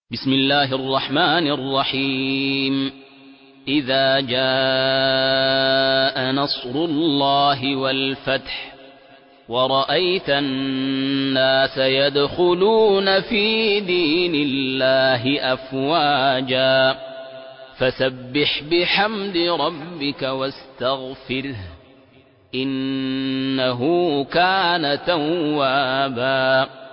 بسم الله الرحمن الرحيم. إذا جاء نصر الله والفتح ورأيت الناس يدخلون في دين الله أفواجا فسبح بحمد ربك واستغفره إنه كان توابا.